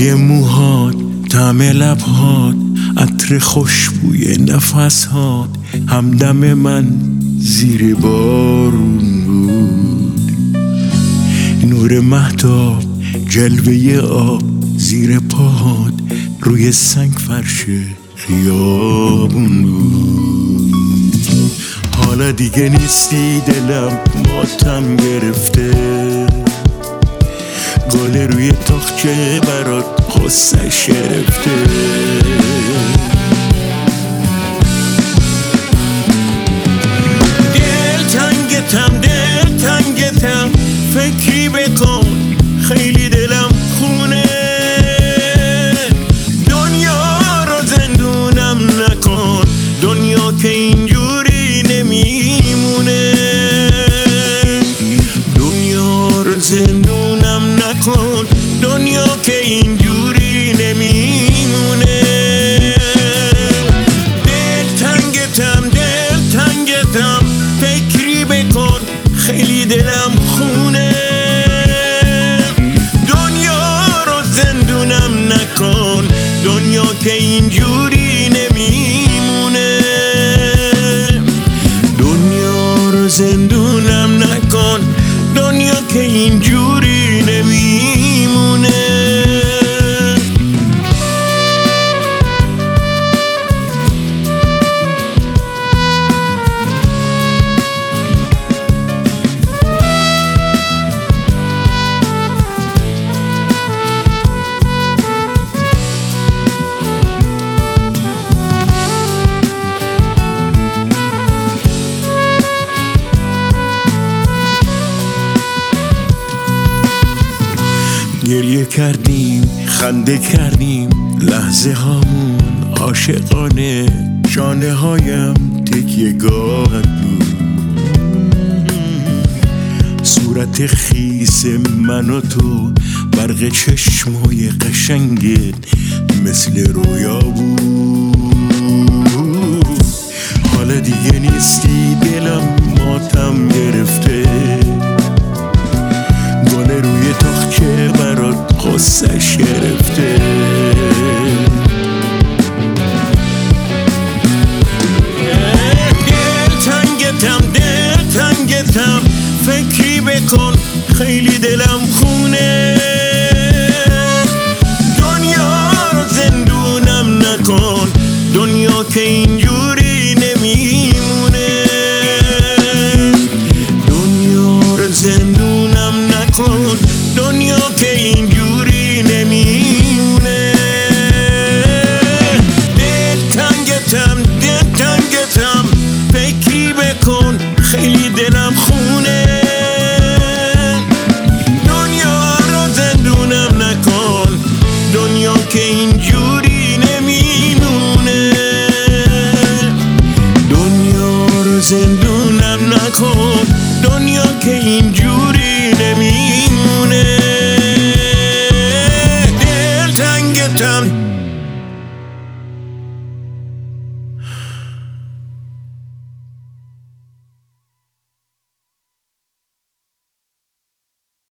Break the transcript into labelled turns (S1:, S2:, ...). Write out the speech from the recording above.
S1: بوی موهات، طعم لبهات، عطر خوشبوی نفسهات، همدم من زیر بارون بود. نور مهتاب، جلوه آب زیر پاهات، روی سنگ فرش خیابون بود. حالا دیگه نیستی، دلم ماتم گرفته، گل روی تاقچه برات غصه‌ش گرفته. دل تنگتم فکری بکن، خیلی دلم خونه، دنیا رو زندونم نکن، دنیا که اینجوری نمیمونه، دنیا رو زندونم نکن، دنیا که اینجوری نمیمونه. دل تنگتم فکری بکن، خیلی دلم خونه، دنیا رو زندونم نکن، دنیا که اینجوری نمیمونه، دنیا رو زندونم نکن، دنیا که اینجوری نمیمونه. گریه کردیم، خنده کردیم، لحظه هامون عاشقانه، شانه هایم تکیه گاهت بود، صورت خیس من و تو، برق چشمای قشنگت مثل رویا بود. حالا دیگه نیستی، دلم ماتم گرفته، گل روی تاقچه برات غصه‌ش گرفته. دل تنگتم فکری بکن، خیلی دلم خونه، دنیا رو زندونم نکن، دنیا که اینجوری نمیمونه، دنیا رو زندونم نکن، دنیا که اینجوری